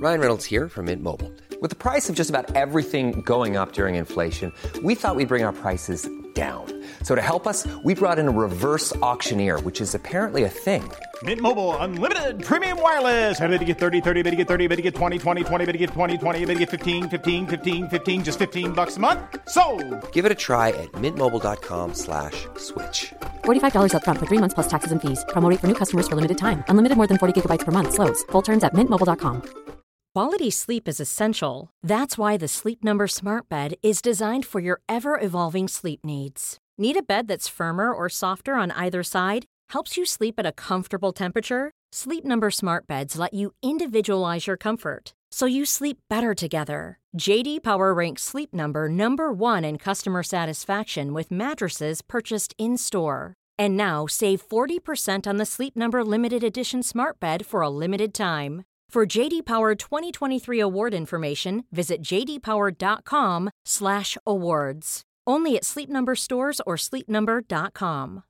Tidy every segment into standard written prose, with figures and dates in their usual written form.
Ryan Reynolds here from Mint Mobile. With the price of just about everything going up during inflation, we thought we'd bring our prices down. So to help us, we brought in a reverse auctioneer, which is apparently a thing. Mint Mobile Unlimited Premium Wireless. How to get 30, 30, bit to get 30, bit to get 20, 20, 20, bit to get 20, 20, bit to get 15, 15, 15, 15, just $15 a month? Sold! Give it a try at mintmobile.com/switch. $45 up front for 3 months plus taxes and fees. Promo rate for new customers for limited time. Unlimited more than 40 gigabytes per month. Slows full terms at mintmobile.com. Quality sleep is essential. That's why the Sleep Number Smart Bed is designed for your ever-evolving sleep needs. Need a bed that's firmer or softer on either side? Helps you sleep at a comfortable temperature? Sleep Number Smart Beds let you individualize your comfort, so you sleep better together. JD Power ranks Sleep Number #1 in customer satisfaction with mattresses purchased in-store. And now, save 40% on the Sleep Number Limited Edition Smart Bed for a limited time. For JD Power 2023 award information, visit jdpower.com/awards. Only at Sleep Number stores or sleepnumber.com.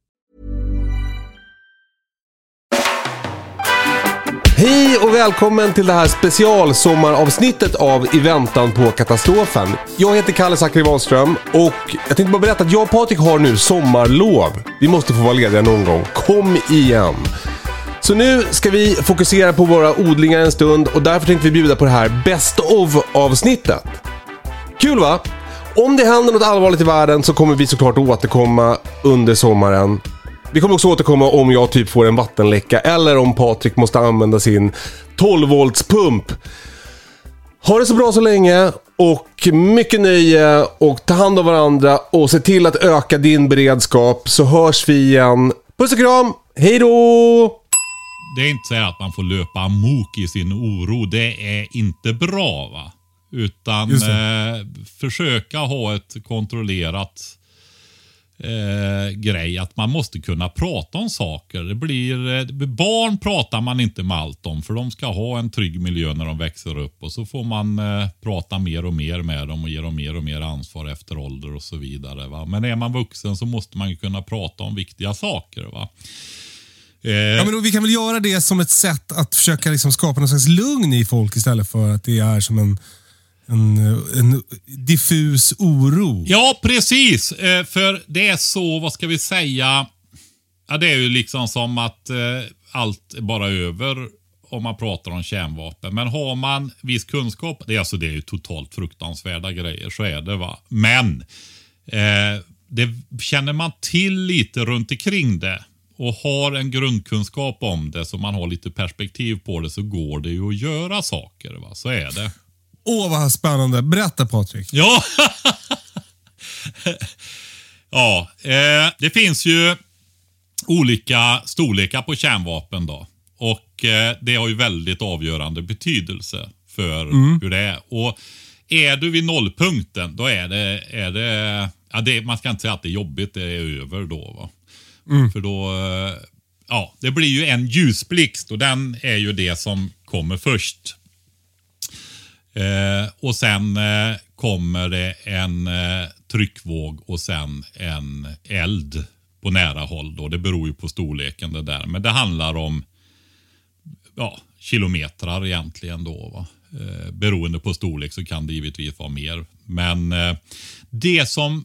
Hej och välkommen till det här specialsommaravsnittet av I väntan på katastrofen. Jag heter Kalle Zackari Wahlström och jag tänkte bara berätta att jag och Patrik har nu sommarlov. Vi måste få vara lediga någon gång. Kom igen! Så nu ska vi fokusera på våra odlingar en stund och därför tänkte vi bjuda på det här Best of-avsnittet. Kul va? Om det händer något allvarligt i världen så kommer vi såklart återkomma under sommaren. Vi kommer också återkomma om jag typ får en vattenläcka eller om Patrik måste använda sin 12-volts-pump. Ha det så bra så länge och mycket nöje och ta hand om varandra och se till att öka din beredskap så hörs vi igen. Puss och kram, hej då! Det är inte så att man får löpa amok i sin oro. Det är inte bra va? Utan försöka ha ett kontrollerat grej. Att man måste kunna prata om saker. Det blir, barn pratar man inte med allt om. För de ska ha en trygg miljö när de växer upp. Och så får man prata mer och mer med dem. Och ge dem mer och mer ansvar efter ålder och så vidare va? Men är man vuxen så måste man ju kunna prata om viktiga saker va? Ja, men vi kan väl göra det som ett sätt att försöka liksom skapa någon slags lugn i folk istället för att det är som en diffus oro. Ja, precis. För det är så, vad ska vi säga? Ja, det är ju liksom som att allt är bara över om man pratar om kärnvapen. Men har man viss kunskap, det är ju totalt fruktansvärda grejer, så är det va. Men det känner man till lite runt omkring det. Och har en grundkunskap om det så man har lite perspektiv på det så går det ju att göra saker va? Så är det. Vad spännande. Berätta Patrik. Ja, ja det finns ju olika storlekar på kärnvapen då. Och det har ju väldigt avgörande betydelse för hur det är. Och är du vid nollpunkten då är det man ska inte säga att det är jobbigt, det är över då va. För då, det blir ju en ljusblixt och den är ju det som kommer först. Och sen kommer det en tryckvåg och sen en eld på nära håll då. Det beror ju på storleken det där. Men det handlar om kilometrar egentligen då va. Beroende på storlek så kan det givetvis vara mer. Men det som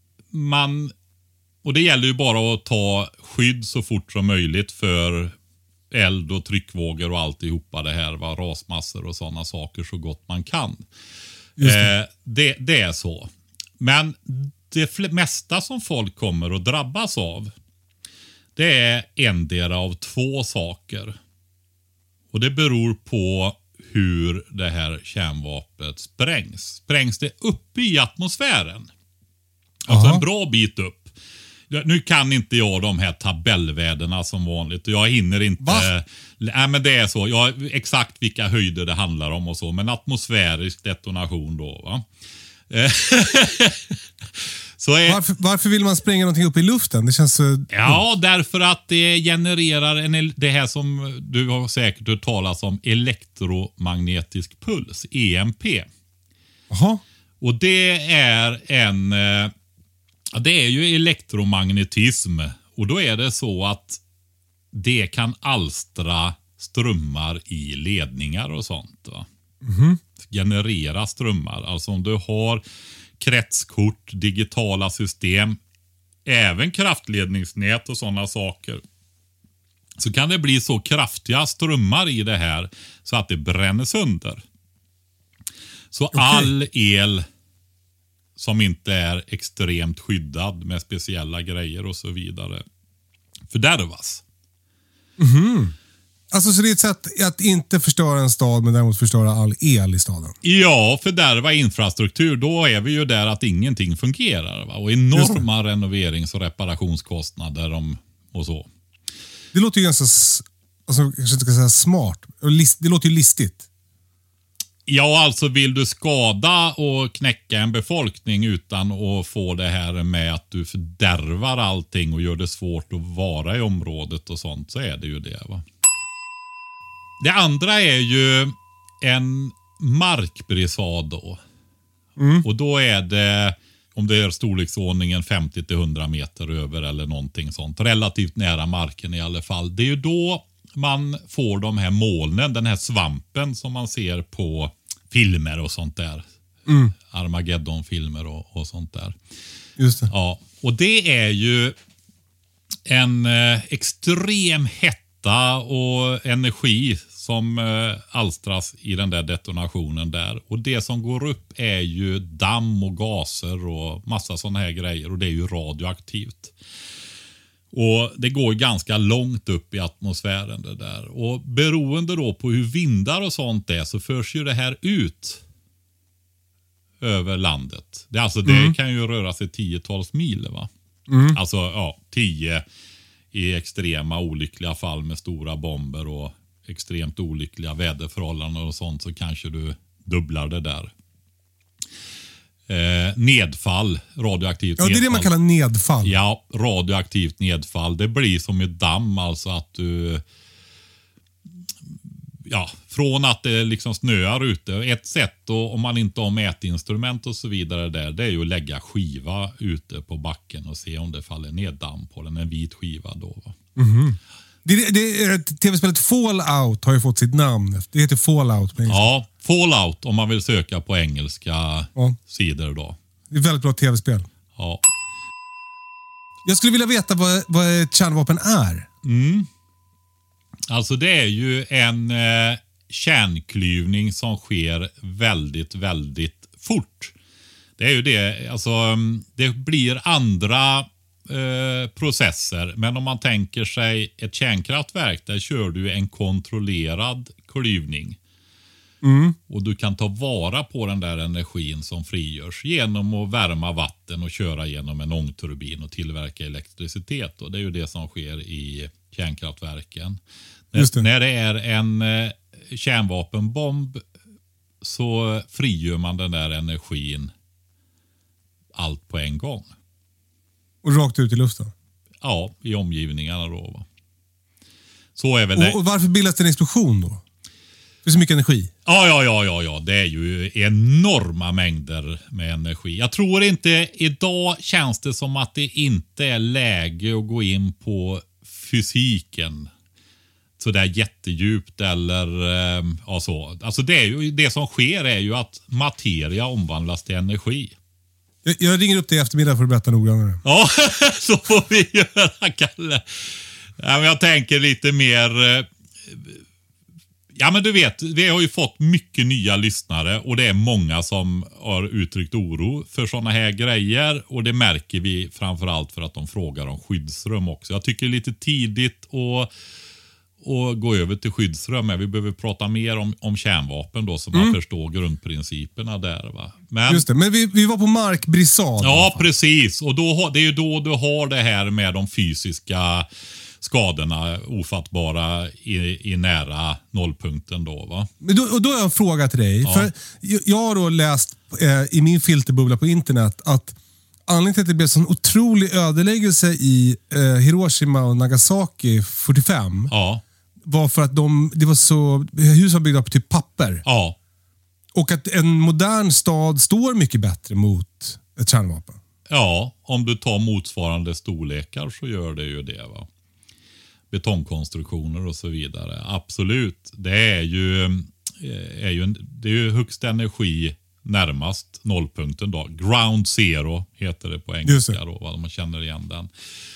och det gäller ju bara att ta skydd så fort som möjligt för eld och tryckvågor och alltihopa det här. Va? Rasmassor och sådana saker så gott man kan. Det är så. Men det mesta som folk kommer att drabbas av det är endera av två saker. Och det beror på hur det här kärnvapnet sprängs. Sprängs det uppe i atmosfären? Alltså en bra bit upp. Nu kan inte jag de här tabellvärdena som vanligt. Jag hinner inte. Nej, men det är så. Jag exakt vilka höjder det handlar om och så. Men atmosfärisk detonation då va. Varför vill man spränga någonting upp i luften? Det känns så... Ja, därför att det genererar det här som du har säkert hört talas om, elektromagnetisk puls, EMP. Jaha. Och det är det är ju elektromagnetism. Och då är det så att det kan alstra strömmar i ledningar och sånt va. Generera strömmar. Alltså om du har kretskort, digitala system, även kraftledningsnät och sådana saker, så kan det bli så kraftiga strömmar i det här så att det bränner sönder. Så all el som inte är extremt skyddad med speciella grejer och så vidare fördärvas. Alltså så det är ett sätt att inte förstöra en stad men däremot förstöra all el i staden. Ja, fördärva infrastruktur. Då är vi ju där att ingenting fungerar. Va? Och enorma renoverings- och reparationskostnader och så. Det låter ju ganska, alltså, kanske inte ska säga smart. Det låter ju listigt. Ja, alltså vill du skada och knäcka en befolkning utan att få det här med att du fördärvar allting och gör det svårt att vara i området och sånt, så är det ju det, va. Det andra är ju en markbrisad då. Och då är det, om det är storleksordningen 50-100 meter över eller någonting sånt, relativt nära marken i alla fall. Det är ju då man får de här molnen, den här svampen som man ser på filmer och sånt där. Armageddon-filmer och sånt där. Just det. Ja, och det är ju en extrem hetta och energi som alstras i den där detonationen där. Och det som går upp är ju damm och gaser och massa sådana här grejer. Och det är ju radioaktivt. Och det går ganska långt upp i atmosfären det där. Och beroende då på hur vindar och sånt är så förs ju det här ut över landet. Det kan ju röra sig 10-12 mil, va? Alltså 10 i extrema olyckliga fall med stora bomber och extremt olyckliga väderförhållanden och sånt, så kanske du dubblar det där. Nedfall, radioaktivt nedfall. Ja, det är det man kallar nedfall. Ja, radioaktivt nedfall. Det blir som ett damm, alltså att du... Ja, från att det liksom snöar ute. Ett sätt då, om man inte har mätinstrument och så vidare där, det är ju att lägga skiva ute på backen och se om det faller ner damm på den. En vit skiva då, va? TV-spelet Fallout har ju fått sitt namn. Det heter Fallout på engelska. Ja, Fallout om man vill söka på engelska sidor då. Det är ett väldigt bra tv-spel. Ja. Jag skulle vilja veta vad ett kärnvapen är. Alltså det är ju en kärnklyvning som sker väldigt, väldigt fort. Det är ju det, alltså det blir andra processer. Men om man tänker sig ett kärnkraftverk, där kör du en kontrollerad klyvning. Och du kan ta vara på den där energin som frigörs genom att värma vatten och köra genom en ångturbin och tillverka elektricitet. Och det är ju det som sker i kärnkraftverken. När det är en kärnvapenbomb så frigör man den där energin allt på en gång. Och rakt ut i luften? Ja, i omgivningarna då. Va? Så är väl det. Och varför bildas det en explosion då? Det är så mycket energi. Ja. Det är ju enorma mängder med energi. Jag tror inte, idag känns det som att det inte är läge att gå in på fysiken så där jättedjupt eller så. Alltså det som sker är ju att materia omvandlas till energi. Jag ringer upp dig i eftermiddag för att berätta noggrannare. Ja, så får vi göra, Kalle. Ja, men jag tänker lite mer... Ja, men du vet, vi har ju fått mycket nya lyssnare och det är många som har uttryckt oro för sådana här grejer, och det märker vi framförallt för att de frågar om skyddsrum också. Jag tycker lite tidigt att gå över till skyddsrum. Vi behöver prata mer om kärnvapen då, så man förstår grundprinciperna där, va? Men, just det, men vi var på markbrisad. Ja, precis. Och det är ju då du har det här med de fysiska skadorna ofattbara i nära nollpunkten då, va? Men då har jag en fråga till dig. Ja. För jag har då läst i min filterbubbla på internet att anledningen till att det blev sån otrolig ödeläggelse i Hiroshima och Nagasaki 45 var för att det var så, hus var byggda på typ papper. Ja. Och att en modern stad står mycket bättre mot ett kärnvapen. Ja, om du tar motsvarande storlekar så gör det ju det, va? Betongkonstruktioner och så vidare. Absolut. Det är ju det är ju högst energi närmast nollpunkten då. Ground zero heter det på engelska då, vad man känner igen den.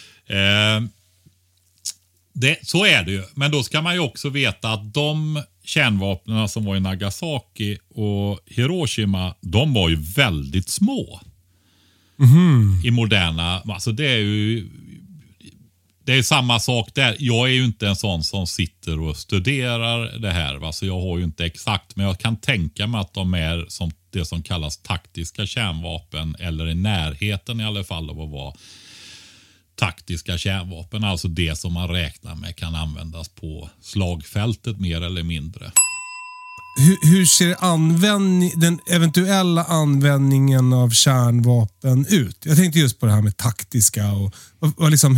Så är det ju. Men då ska man ju också veta att de kärnvapnen som var i Nagasaki och Hiroshima, de var ju väldigt små. I moderna, alltså det är samma sak där. Jag är ju inte en sån som sitter och studerar det här. Alltså jag har ju inte exakt, men jag kan tänka mig att de är som det som kallas taktiska kärnvapen, eller i närheten i alla fall av att vara taktiska kärnvapen. Alltså det som man räknar med kan användas på slagfältet mer eller mindre. Hur ser den eventuella användningen av kärnvapen ut? Jag tänkte just på det här med taktiska och liksom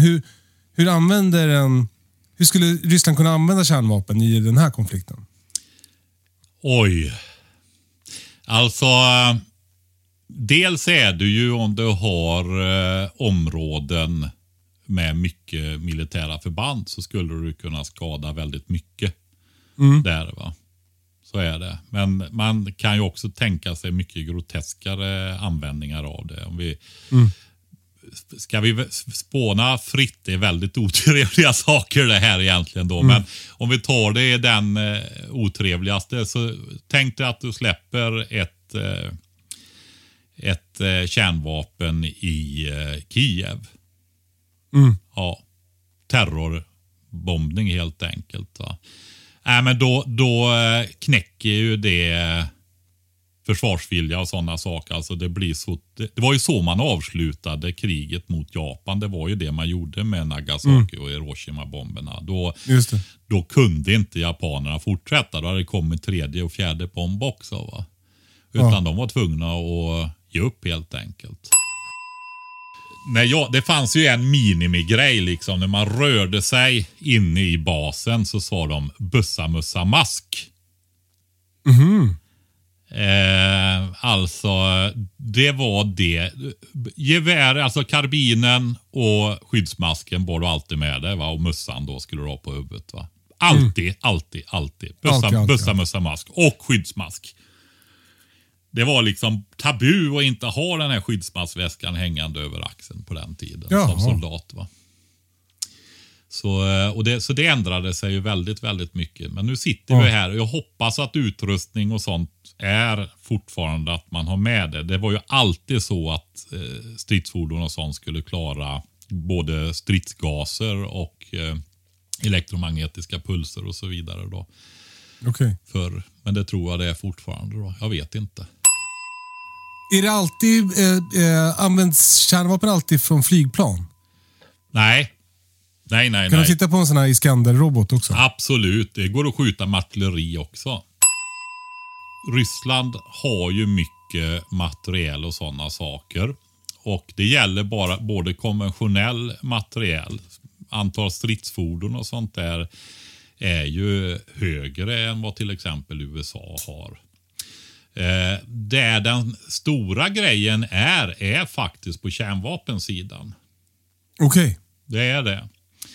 hur skulle Ryssland kunna använda kärnvapen i den här konflikten? Oj. Alltså, dels är det ju om du har områden med mycket militära förband, så skulle du kunna skada väldigt mycket där, va. Så är det. Men man kan ju också tänka sig mycket groteskare användningar av det. Om vi ska vi spåna fritt, det är väldigt otrevliga saker det här egentligen då. Men om vi tar det i den otrevligaste, så tänk dig att du släpper ett kärnvapen i Kiev. Ja, terrorbombning helt enkelt, va. Men då knäcker ju det försvarsvilja och sådana saker. Alltså det blir så, det var ju så man avslutade kriget mot Japan. Det var ju det man gjorde med Nagasaki och Hiroshima-bomberna. Då kunde inte japanerna fortsätta. Då hade det kommit tredje och fjärde bomb också, va? Utan de var tvungna att ge upp helt enkelt. Det fanns ju en minimigrej liksom. När man rörde sig inne i basen så sa de bussa mussa mask. Alltså det var det. Gevär, alltså karbinen och skyddsmasken var du alltid med dig, va? Och mussan då skulle du ha på huvudet, va? Alltid. Bussa mussa mask och skyddsmask. Det var liksom tabu att inte ha den här skyddsmaskväskan hängande över axeln på den tiden som soldat, va. Så det ändrade sig ju väldigt, väldigt mycket. Men nu sitter vi här och jag hoppas att utrustning och sånt är fortfarande att man har med det. Det var ju alltid så att stridsfordon och sånt skulle klara både stridsgaser och elektromagnetiska pulser och så vidare då. Okej. Men det tror jag det är fortfarande då. Jag vet inte. Är det alltid används kärnvapen alltid från flygplan? Nej. Kan du titta på en sån här Iskander-robot också? Absolut, det går att skjuta med artilleri också. Ryssland har ju mycket materiel och sådana saker. Och det gäller bara både konventionell materiel. Antal stridsfordon och sånt där är ju högre än vad till exempel USA har. Där den stora grejen är faktiskt på kärnvapensidan. Okej. Det är det.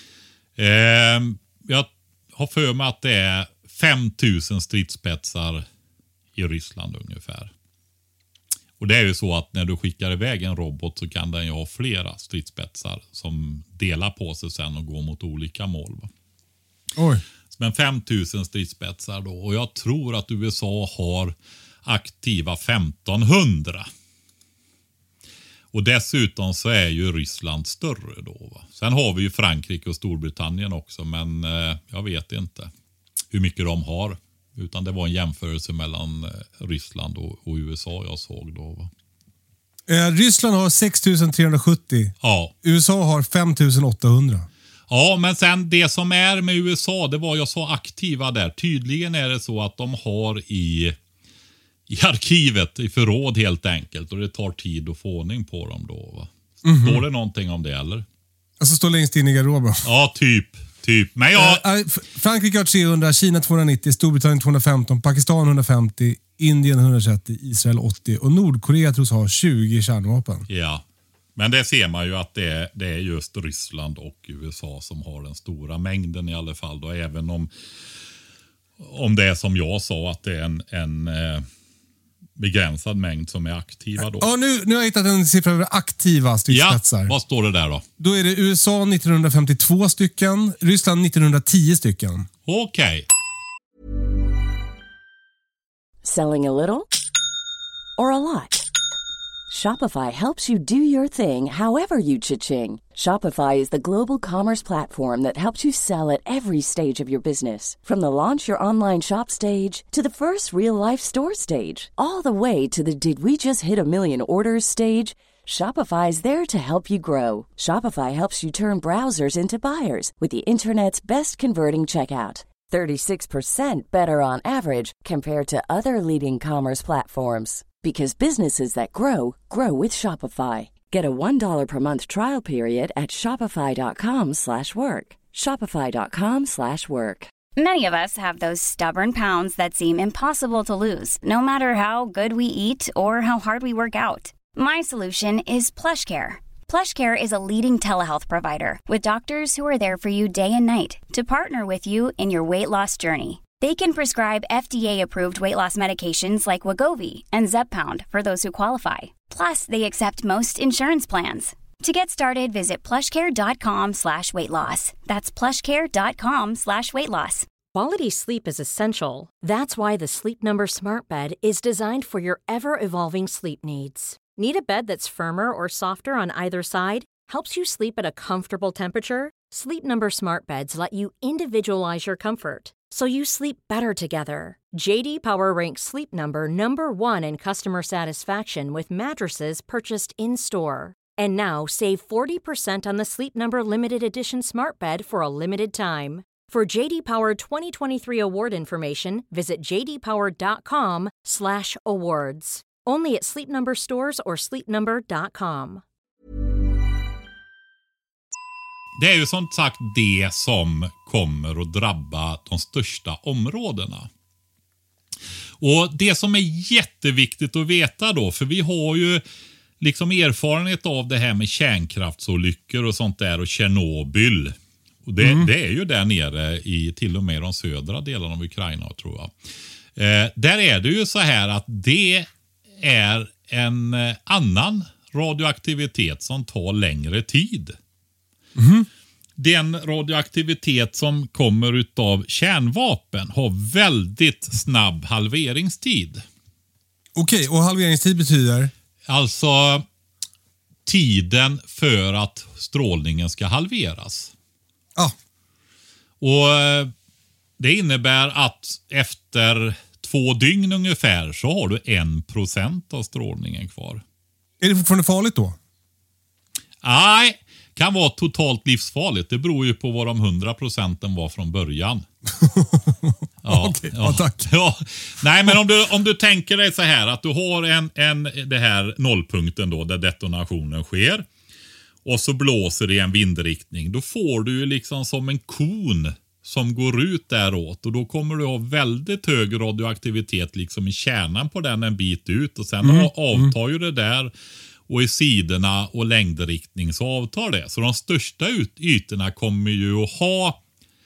Jag har för mig att det är 5000 stridsspetsar i Ryssland ungefär. Och det är ju så att när du skickar iväg en robot så kan den ju ha flera stridsspetsar som delar på sig sen och går mot olika mål. Oj. Men 5000 stridsspetsar då. Och jag tror att USA har aktiva 1500. Och dessutom så är ju Ryssland större då, va? Sen har vi ju Frankrike och Storbritannien också, men jag vet inte hur mycket de har. Utan det var en jämförelse mellan Ryssland och USA jag såg då, va? Ryssland har 6370. Ja. USA har 5800. Ja, men sen det som är med USA, det var jag så aktiva där. Tydligen är det så att de har i arkivet, i förråd helt enkelt. Och det tar tid att få ordning på dem då, va? Står det någonting om det eller? Alltså står längst in i garderoben. Ja, typ. Men Frankrike har 300, Kina 290, Storbritannien 215, Pakistan 150, Indien 130, Israel 80 och Nordkorea tros ha 20 kärnvapen. Ja, men det ser man ju att det är just Ryssland och USA som har den stora mängden i alla fall då. Även Om det är som jag sa, att det är en begränsad mängd som är aktiva då. Ja, nu har jag hittat en siffra över aktiva stridsspetsar. Ja, vad står det där då? Då är det USA 1952 stycken, Ryssland 1910 stycken. Okej. Selling a little or a lot? Shopify helps you do your thing however you cha-ching. Shopify is the global commerce platform that helps you sell at every stage of your business. From the launch your online shop stage to the first real-life store stage, all the way to the did we just hit a million orders stage. Shopify is there to help you grow. Shopify helps you turn browsers into buyers with the internet's best converting checkout. 36% better on average compared to other leading commerce platforms. Because businesses that grow, grow with Shopify. Get a $1 per month trial period at shopify.com/work. Shopify.com/work. Many of us have those stubborn pounds that seem impossible to lose, no matter how good we eat or how hard we work out. My solution is PlushCare. PlushCare is a leading telehealth provider with doctors who are there for you day and night to partner with you in your weight loss journey. They can prescribe FDA-approved weight loss medications like Wegovy and Zepbound for those who qualify. Plus, they accept most insurance plans. To get started, visit plushcare.com/weightloss. That's plushcare.com/weightloss. Quality sleep is essential. That's why the Sleep Number Smart Bed is designed for your ever-evolving sleep needs. Need a bed that's firmer or softer on either side? Helps you sleep at a comfortable temperature? Sleep Number Smart Beds let you individualize your comfort, so you sleep better together. JD Power ranks Sleep Number #1 in customer satisfaction with mattresses purchased in-store. And now, save 40% on the Sleep Number Limited Edition Smart Bed for a limited time. For JD Power 2023 award information, visit jdpower.com/awards. Only at Sleep Number stores or sleepnumber.com. Det är ju som sagt det som kommer att drabba de största områdena. Och det som är jätteviktigt att veta då, för vi har ju liksom erfarenhet av det här med kärnkraftsolyckor och sånt där och Tjernobyl. Och det är ju där nere i till och med de södra delarna av Ukraina, tror jag. Där är det ju så här att det är en annan radioaktivitet som tar längre tid. Den radioaktivitet som kommer utav kärnvapen har väldigt snabb halveringstid. Okej, och halveringstid betyder? Alltså tiden för att strålningen ska halveras. Ja. Och det innebär att efter 2 dygn ungefär så har du 1% av strålningen kvar. Är det fortfarande farligt då? Nej, kan vara totalt livsfarligt. Det beror ju på vad de 100% var från början. Ja, okej, ja, tack. Ja. Nej, men om du tänker dig så här att du har det här nollpunkten då där detonationen sker. Och så blåser det i en vindriktning. Då får du ju liksom som en kon som går ut däråt. Och då kommer du ha väldigt hög radioaktivitet liksom i kärnan på den en bit ut. Och sen avtar ju det där. Och i sidorna och längdriktning så avtar det. Så de största ytorna kommer ju att ha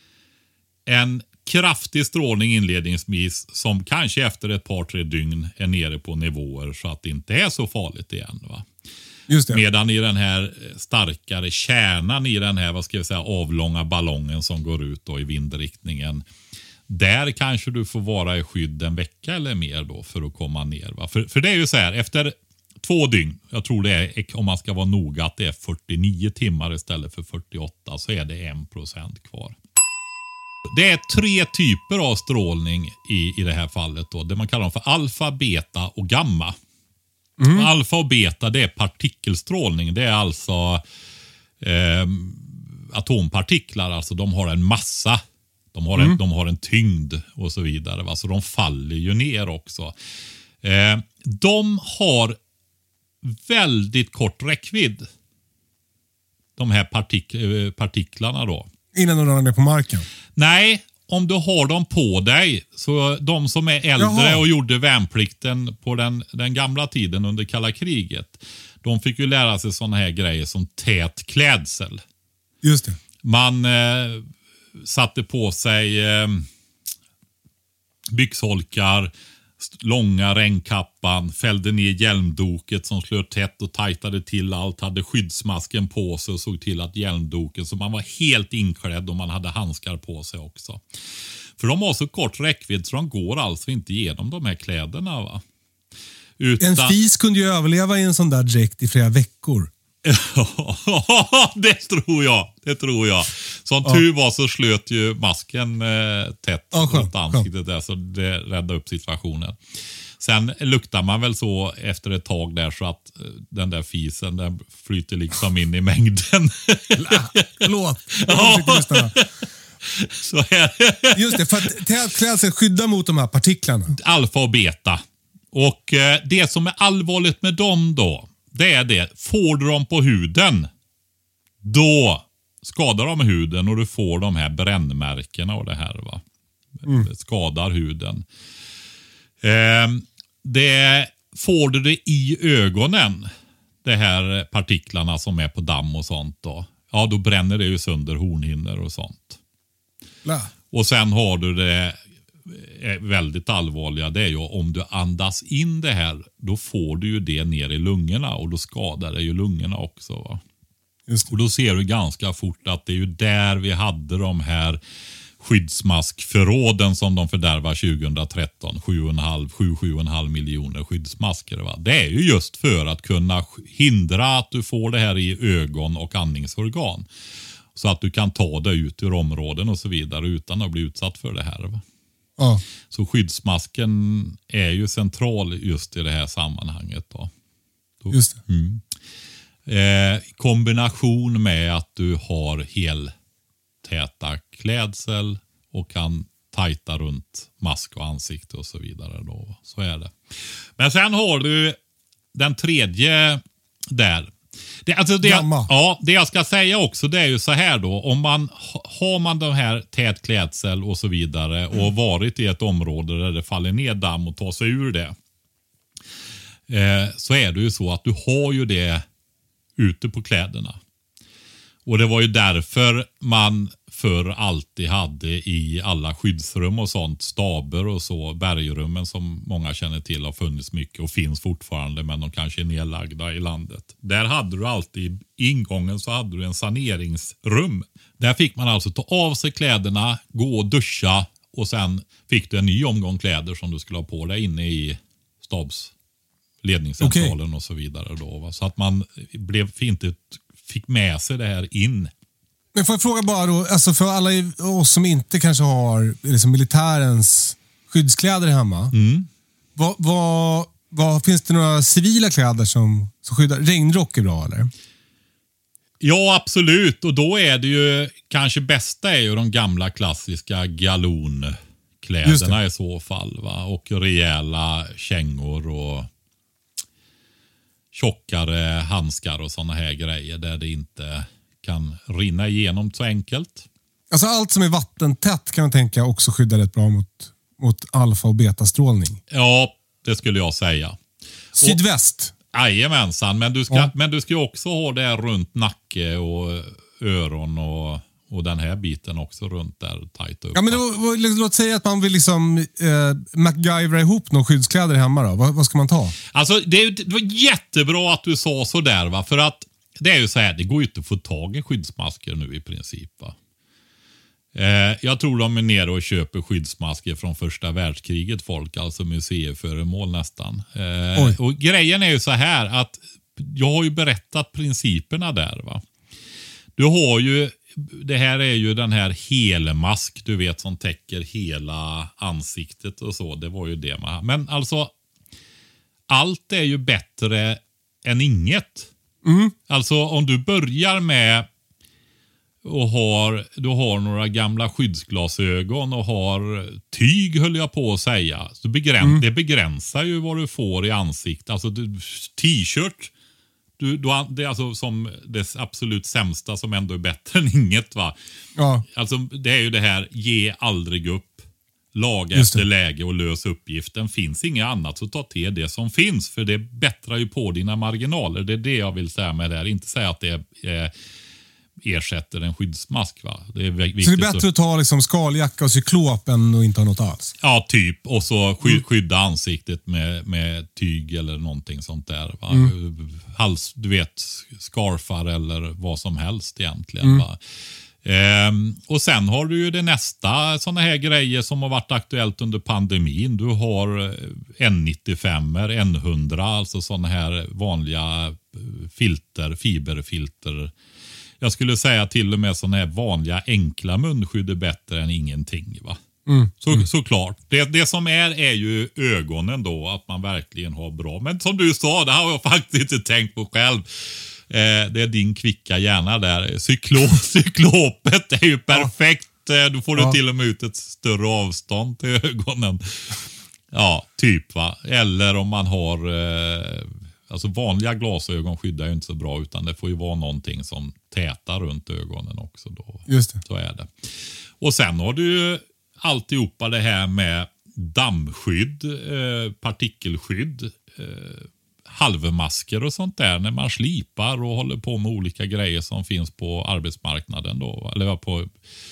en kraftig strålning inledningsvis som kanske efter ett par 3 dygn är nere på nivåer så att det inte är så farligt igen, va? Just det. Medan i den här starkare kärnan i den här, vad ska jag säga, avlånga ballongen som går ut då i vindriktningen, där kanske du får vara i skydd en vecka eller mer då för att komma ner, va? För det är ju så här, efter 2 dygn, jag tror det är, om man ska vara noga, att det är 49 timmar istället för 48, så är det 1% kvar. Det är 3 typer av strålning i det här fallet då. Det man kallar dem för alfa, beta och gamma. Alfa och beta, det är partikelstrålning. Det är alltså atompartiklar. Alltså de har en massa. De har en tyngd och så vidare. Va? Så de faller ju ner också. De har väldigt kort räckvidd. De här partiklarna då. Innan de ramlar ner på marken? Nej, om du har dem på dig. Så de som är äldre och gjorde värnplikten på den gamla tiden under kalla kriget. De fick ju lära sig såna här grejer som tät klädsel. Just det. Man satte på sig byxholkar, långa regnkappan, fällde ner hjälmdoket som slöt tätt och tajtade till allt, hade skyddsmasken på sig och såg till att hjälmdoken, så man var helt inklädd och man hade handskar på sig också. För de har så kort räckvidd så de går alltså inte igenom de här kläderna, va? En fis kunde ju överleva i en sån där dräkt i flera veckor. Det tror jag. Som tur var så slöt ju masken tätt runt ansiktet där, så det räddade upp situationen. Sen luktar man väl så efter ett tag där så att den där fisen den flyter liksom in i mängden. Förlåt. Så här. Just det, för att tätklädsel skyddar mot de här partiklarna. Alfa och beta. Och det som är allvarligt med dem då, det är det. Får du dem på huden, då skadar de huden och du får de här brännmärkena och det här, va. Skadar huden. Det får du det i ögonen, det här partiklarna som är på damm och sånt då. Ja, då bränner det ju sönder hornhinnor och sånt. Och sen har du det väldigt allvarliga, det är ju om du andas in det här, då får du ju det ner i lungorna och då skadar det ju lungorna också, va? Och då ser du ganska fort att det är ju där vi hade de här skyddsmaskförråden som de fördärvar 2013, 7,5 miljoner skyddsmasker, va? Det är ju just för att kunna hindra att du får det här i ögon och andningsorgan, så att du kan ta dig ut ur områden och så vidare utan att bli utsatt för det här, va? Ja. Så skyddsmasken är ju central just i det här sammanhanget då. Just det. Kombination med att du har heltäta klädsel och kan tajta runt mask och ansikte och så vidare då. Så är det. Men sen har du den tredje där. Det jag ska säga också, det är ju så här då, om man har man de här tät klädsel och så vidare och varit i ett område där det faller ner damm och tar sig ur det, så är det ju så att du har ju det ute på kläderna. Och det var ju därför man förr alltid hade i alla skyddsrum och sånt, staber och så, bergrummen som många känner till har funnits mycket och finns fortfarande, men de kanske är nedlagda i landet. Där hade du alltid, i ingången så hade du en saneringsrum. Där fick man alltså ta av sig kläderna, gå och duscha och sen fick du en ny omgång kläder som du skulle ha på dig inne i stabsledningscentralen och så vidare då, va? Så att man inte fick med sig det här in. Men får jag fråga bara då, alltså för alla oss som inte kanske har liksom militärens skyddskläder hemma. Vad finns det några civila kläder som skyddar? Regnrock är bra, eller? Ja, absolut. Och då är det ju kanske bästa är ju de gamla klassiska galonkläderna i så fall, va? Och rejäla kängor och tjockare handskar och såna här grejer där det inte kan rinna igenom så enkelt. Alltså allt som är vattentätt kan man tänka också skyddar rätt bra mot alfa- och betastrålning. Ja, det skulle jag säga. Sydväst. Jajamensan, men du ska ju också ha det runt nacke och öron och den här biten också runt där tajt upp. Ja, men låt säga att man vill liksom MacGyvera ihop någon skyddskläder hemma då. Vad ska man ta? Alltså det var jättebra att du sa så där, va? För att det är ju så här, det går ju inte att få tag i skyddsmasker nu i princip, va? Jag tror de är nere och köper skyddsmasker från första världskriget, folk, alltså museiföremål nästan. Och grejen är ju så här att jag har ju berättat principerna där, va. Du har ju, det här är ju den här helmask, du vet, som täcker hela ansiktet och så, det var ju det man. Men alltså allt är ju bättre än inget. Alltså om du börjar med och du har några gamla skyddsglasögon och har tyg, höll jag på att säga. Så det begränsar ju vad du får i ansiktet. Alltså t-shirt, det är alltså som det absolut sämsta som ändå är bättre än inget, va? Ja. Alltså det är ju det här, ge aldrig upp. Laga efter läge och lös uppgiften. Finns inget annat så ta till det som finns, för det bättrar ju på dina marginaler. Det är det jag vill säga med det här. Inte säga att det är ersätter en skyddsmask. Va? Det är viktigt. Så det är bättre att ta liksom skaljacka och cyklop än att inte ha något alls? Ja, typ. Och så skydda ansiktet med tyg eller någonting sånt där. Va? Hals, du vet, scarfar eller vad som helst egentligen. Va? Och sen har du ju det nästa sådana här grejer som har varit aktuellt under pandemin. Du har N95, N100, alltså sådana här vanliga fiberfilter. Jag skulle säga till och med sådana här vanliga enkla munskydd är bättre än ingenting. Va? Såklart. Det som är ju ögonen då, att man verkligen har bra. Men som du sa, det har jag faktiskt inte tänkt på själv. Det är din kvicka hjärna där. Cyklopet är ju perfekt. Då får du till och med ut ett större avstånd till ögonen. Ja, typ va. Eller om man har alltså vanliga glasögon skyddar ju inte så bra, utan det får ju vara någonting som tätar runt ögonen också då. Just det. Så är det. Och sen har du ju alltihopa det här med dammskydd, partikelskydd, halvmasker och sånt där när man slipar och håller på med olika grejer som finns på arbetsmarknaden då, eller på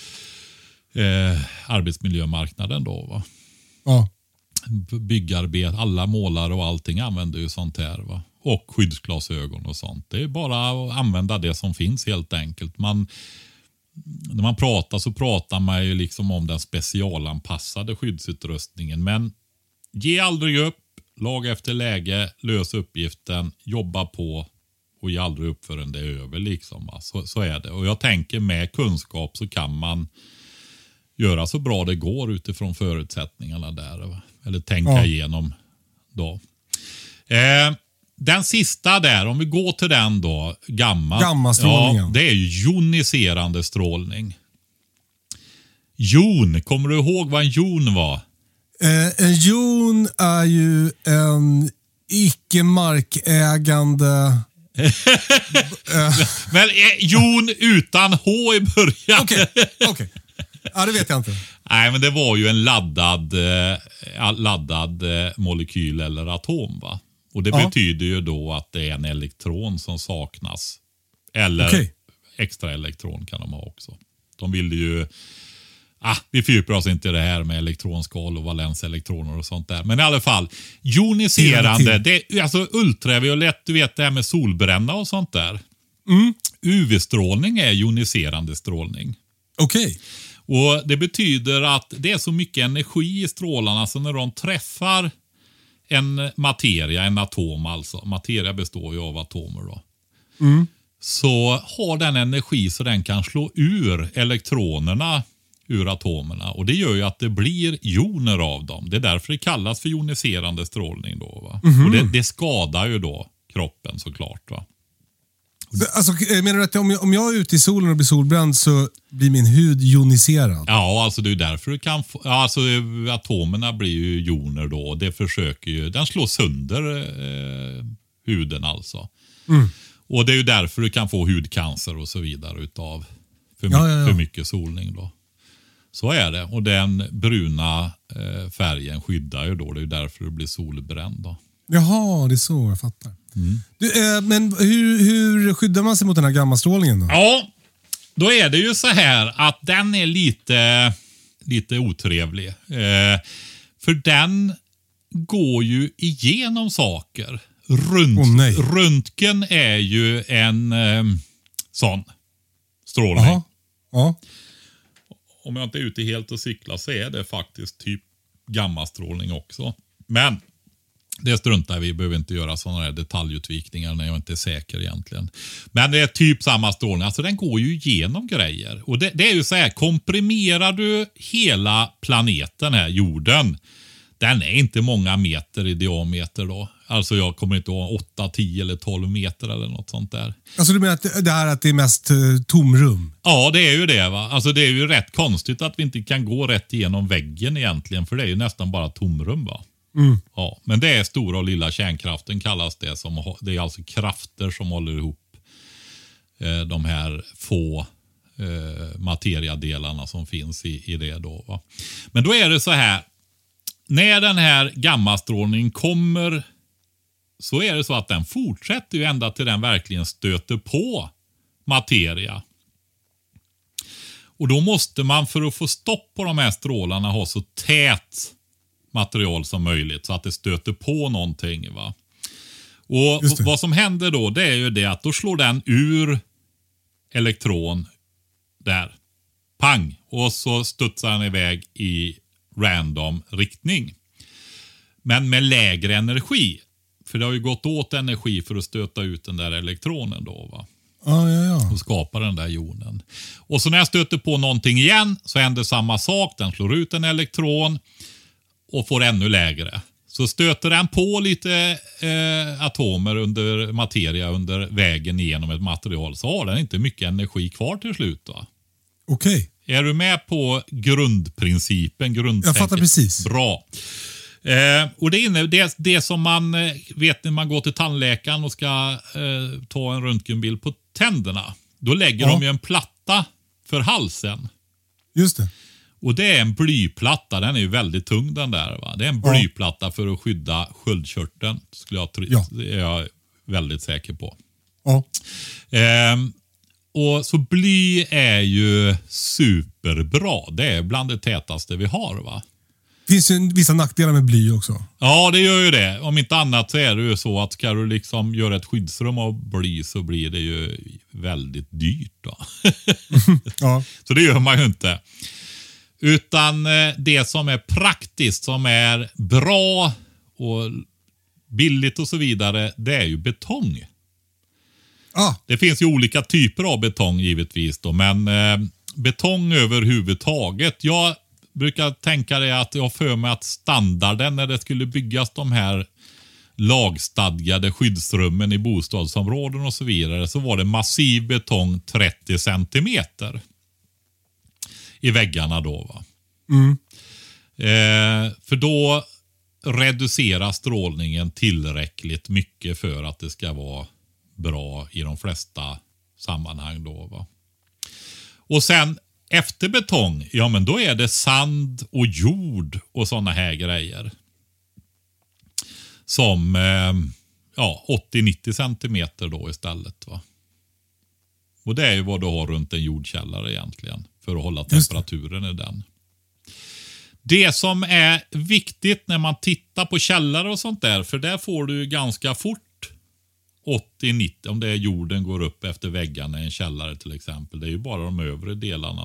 arbetsmiljömarknaden då. Va? Ja. Byggarbete, alla målare och allting använder ju sånt här. Va? Och skyddsglasögon och sånt. Det är bara att använda det som finns helt enkelt. När man pratar så pratar man ju liksom om den specialanpassade skyddsutrustningen. Men ge aldrig upp, lag efter läge, lös uppgiften, jobba på och ge aldrig upp förrän det är över liksom. Va? Så är det. Och jag tänker med kunskap så kan man göra så bra det går utifrån förutsättningarna där. Va? Eller tänka igenom då. Den sista där, om vi går till den då, gammastrålningen. Ja, det är ju joniserande strålning. Jon, kommer du ihåg vad en jon var? En jon är ju en icke-markägande... Men jon utan H i början. Okej. Ja, det vet jag inte. Nej, men det var ju en laddad molekyl eller atom, va? Och det betyder ju då att det är en elektron som saknas. Eller extra elektron kan de ha också. De vill ju... vi fördjupar oss inte i det här med elektronskal och valenselektroner och sånt där. Men i alla fall, joniserande, det är alltså ultraviolett, du vet det här med solbränna och sånt där. UV-strålning är joniserande strålning. Okej. Och det betyder att det är så mycket energi i strålarna så när de träffar en materia, en atom alltså. Materia består ju av atomer då. Så har den energi så den kan slå ur elektronerna ur atomerna. Och det gör ju att det blir joner av dem. Det är därför det kallas för joniserande strålning då. Va? Och det skadar ju då kroppen såklart. Va? Alltså, menar du att om jag är ute i solen och blir solbränd så blir min hud joniserad? Ja, alltså det är därför du kan få, alltså atomerna blir ju joner då. Det försöker ju, den slår sönder huden alltså. Och det är ju därför du kan få hudcancer och så vidare utav för mycket solning då. Så är det. Och den bruna färgen skyddar ju då. Det är ju därför du blir solbränd då. Jaha, det är så jag fattar. Men hur skyddar man sig mot den här gammastrålningen då? Ja, då är det ju så här att den är lite otrevlig. För den går ju igenom saker. Röntgen är ju en sån strålning. Aha. Ja. Om jag inte är ute helt och cyklar så är det faktiskt typ gammastrålning också. Men det struntar vi, behöver inte göra sådana här detaljutvikningar när jag inte är säker egentligen. Men det är typ samma strålning, alltså den går ju igenom grejer. Och det är ju så här, komprimerar du hela planeten här, jorden, den är inte många meter i diameter då. Alltså jag kommer inte ihåg 8, 10 eller 12 meter eller något sånt där. Alltså du menar att det här att det är mest tomrum? Ja, det är ju det va. Alltså det är ju rätt konstigt att vi inte kan gå rätt igenom väggen egentligen. För det är ju nästan bara tomrum va. Ja, men det är stora och lilla kärnkraften kallas det. Det är alltså krafter som håller ihop de här få materiadelarna som finns i det då va. Men då är det så här. När den här gammastrålningen kommer så är det så att den fortsätter ju ända till den verkligen stöter på materia. Och då måste man för att få stopp på de här strålarna ha så tät material som möjligt så att det stöter på någonting. Va? Och vad som händer då, det är ju det att då slår den ur elektron där. Pang! Och så studsar den iväg i random riktning. Men med lägre energi. För det har ju gått åt energi för att stöta ut den där elektronen då, va? Ja. Och skapa den där jonen. Och så när jag stöter på någonting igen så händer samma sak. Den slår ut en elektron och får ännu lägre. Så stöter den på lite atomer under materia under vägen igenom ett material så har den inte mycket energi kvar till slut. Va? Okej. Är du med på grundprincipen? Jag fattar precis. Bra. Och det som man vet när man går till tandläkaren och ska ta en röntgenbild på tänderna. Då lägger de ju en platta för halsen. Just det. Och det är en blyplatta. Den är ju väldigt tung den där. Va? Det är en blyplatta för att skydda sköldkörteln. Det är jag väldigt säker på. Ja. Och så bly är ju superbra. Det är bland det tätaste vi har, va? Finns ju vissa nackdelar med bly också. Ja, det gör ju det. Om inte annat så är det ju så att ska du liksom göra ett skyddsrum av bly så blir det ju väldigt dyrt. Då. Ja. Så det gör man ju inte. Utan det som är praktiskt, som är bra och billigt och så vidare, det är ju betong. Det finns ju olika typer av betong givetvis då, men betong överhuvudtaget. Jag brukar tänka det att jag för mig att standarden när det skulle byggas de här lagstadgade skyddsrummen i bostadsområden och så vidare, så var det massiv betong 30 centimeter i väggarna då, va? För då reducerar strålningen tillräckligt mycket för att det ska vara bra i de flesta sammanhang då, va? Och sen efter betong, ja men då är det sand och jord och sådana här grejer. Som 80-90 centimeter då istället, va? Och det är ju vad du har runt en jordkällare egentligen. För att hålla temperaturen i den. Det som är viktigt när man tittar på källare och sånt där. För där får du ganska fort 80-90, om det är jorden går upp efter väggarna i en källare till exempel. Det är ju bara de övre delarna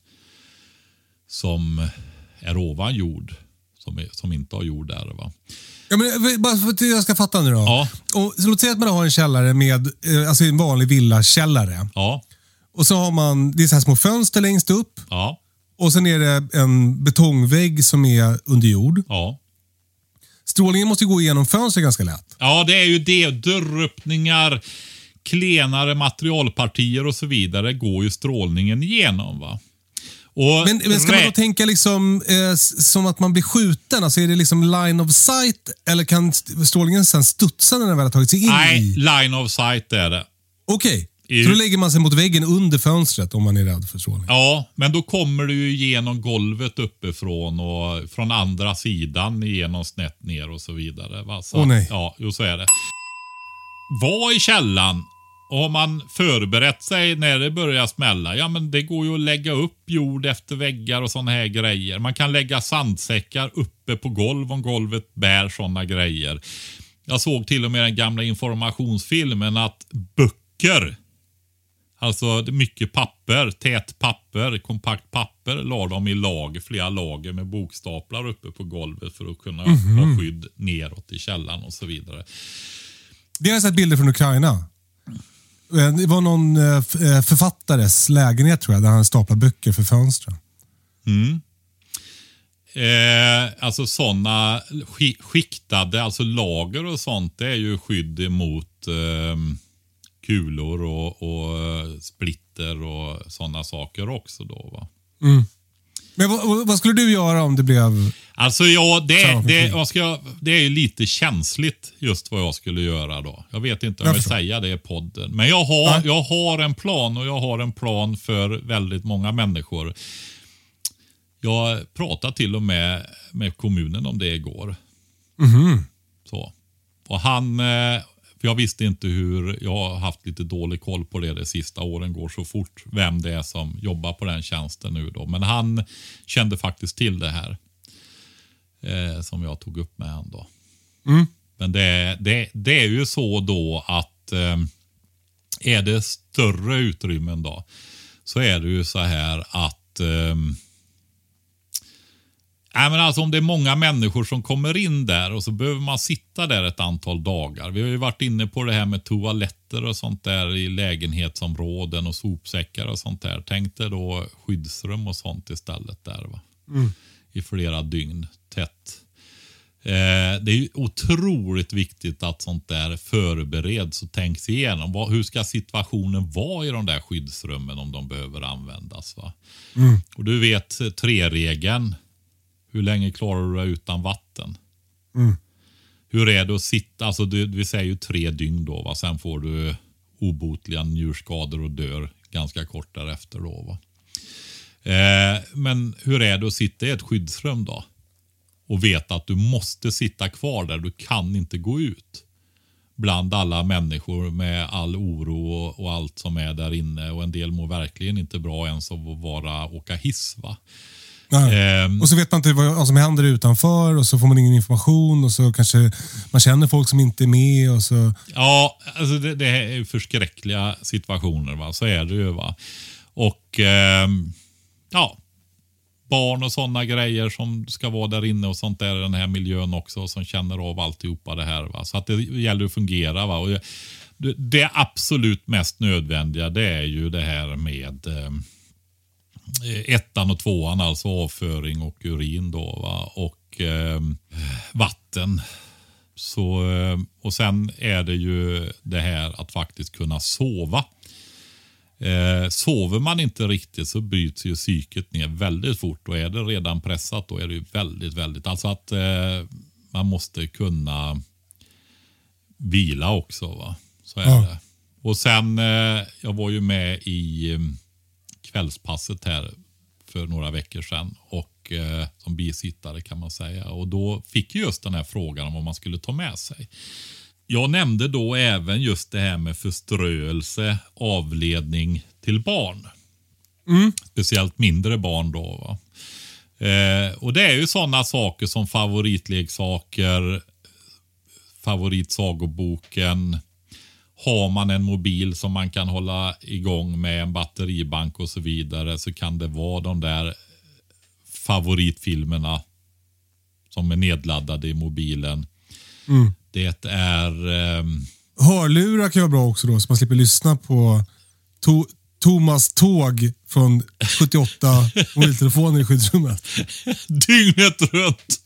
som är ovan jord. Som inte har jord där, va? Ja, men bara för att jag ska fatta nu då. Ja. Och, så låt säga att man har en källare med, alltså en vanlig villakällare. Ja. Och så har man, det är så här små fönster längst upp. Ja. Och sen är det en betongvägg som är under jord. Ja. Strålningen måste gå igenom fönster ganska lätt. Ja, det är ju det. Dörröppningar, klenare materialpartier och så vidare går ju strålningen igenom, va? Och men ska man då tänka liksom som att man blir skjuten? Alltså är det liksom line of sight eller kan strålningen sen studsa när den väl har tagit sig in? Nej, line of sight är det. Okej. Så då lägger man sig mot väggen under fönstret om man är rädd för strålning. Ja, men då kommer du ju genom golvet uppifrån och från andra sidan igenom snett ner och så vidare. Va? Så, nej. Ja, så är det. Var i källan och har man förberett sig när det börjar smälla. Ja, men det går ju att lägga upp jord efter väggar och sådana här grejer. Man kan lägga sandsäckar uppe på golv om golvet bär sådana grejer. Jag såg till och med den gamla informationsfilmen att böcker, alltså mycket papper, tät papper, kompakt papper, la de i lager, flera lager med bokstaplar uppe på golvet för att kunna ha skydd neråt i källan och så vidare. Det har jag sett bilder från Ukraina. Det var någon författares lägenhet tror jag, där han staplar böcker för fönstren. Alltså sådana skiktade, alltså lager och sånt, det är ju skydd mot kulor och splitter och sådana saker också då, va? Men vad skulle du göra om det blev... Alltså det är ju lite känsligt just vad jag skulle göra då. Jag vet inte om jag vill säga det i podden. Men jag har en plan, och jag har en plan för väldigt många människor. Jag pratade till och med kommunen om det igår. Så. Och För jag visste inte jag har haft lite dålig koll på det sista åren, går så fort vem det är som jobbar på den tjänsten nu då. Men han kände faktiskt till det här som jag tog upp med han då. Men det är ju så då att är det större utrymmen då, så är det ju så här att men alltså om det är många människor som kommer in där och så behöver man sitta där ett antal dagar. Vi har ju varit inne på det här med toaletter och sånt där i lägenhetsområden och sopsäckar och sånt där. Tänk dig då skyddsrum och sånt istället där va. I flera dygn tätt. Det är ju otroligt viktigt att sånt där förbereds och tänks igenom. Hur ska situationen vara i de där skyddsrummen om de behöver användas va? Och du vet 3-regeln. Hur länge klarar du dig utan vatten? Hur är det att sitta? Alltså vi säger ju 3 dygn då va? Sen får du obotliga njurskador och dör ganska kort därefter då va? Men hur är det att sitta i ett skyddsrum då? Och veta att du måste sitta kvar där. Du kan inte gå ut. Bland alla människor med all oro och allt som är där inne. Och en del mår verkligen inte bra ens av att åka hiss va? Och så vet man inte vad som händer utanför och så får man ingen information och så kanske man känner folk som inte är med och så... Ja, alltså det är ju förskräckliga situationer va, så är det ju va. Och barn och sådana grejer som ska vara där inne och sånt där i den här miljön också som känner av alltihopa det här va. Så att det gäller att fungera va. Och det absolut mest nödvändiga det är ju det här med 1 och 2, alltså avföring och urin då va? Och vatten. Så, och sen är det ju det här att faktiskt kunna sova. Sover man inte riktigt så bryts ju psyket ner väldigt fort och är det redan pressat då är det ju väldigt, väldigt, alltså att man måste kunna vila också va? Så är det. Och sen jag var ju med i kvällspasset här för några veckor sedan och som bisittare kan man säga. Och då fick just den här frågan om vad man skulle ta med sig. Jag nämnde då även just det här med förströelse, avledning till barn. Speciellt mindre barn då va. Och det är ju sådana saker som favoritleksaker, favoritsagoboken. Har man en mobil som man kan hålla igång med en batteribank och så vidare så kan det vara de där favoritfilmerna som är nedladdade i mobilen. Det är... Hörlurar kan vara bra också då så man slipper lyssna på Thomas Tåg från 78 mobiltelefoner i skyddsrummet. Dygnet runt.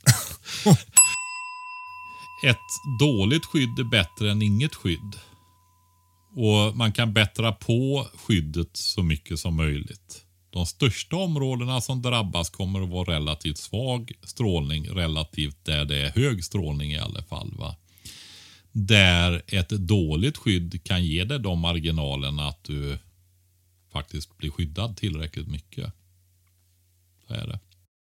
Ett dåligt skydd är bättre än inget skydd. Och man kan bättra på skyddet så mycket som möjligt. De största områdena som drabbas kommer att vara relativt svag strålning relativt där det är hög strålning i alla fall va. Där ett dåligt skydd kan ge dig de marginalerna att du faktiskt blir skyddad tillräckligt mycket. Så är det.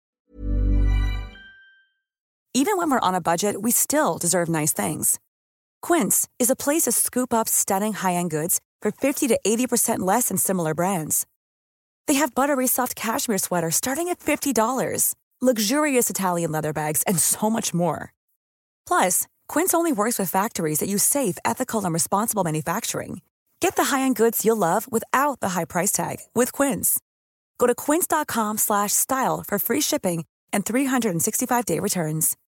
Even when we're on a budget, we still deserve nice things. Quince is a place to scoop up stunning high-end goods for 50 to 80% less than similar brands. They have buttery soft cashmere sweaters starting at $50, luxurious Italian leather bags, and so much more. Plus, Quince only works with factories that use safe, ethical, and responsible manufacturing. Get the high-end goods you'll love without the high price tag with Quince. Go to quince.com/style for free shipping and 365-day returns.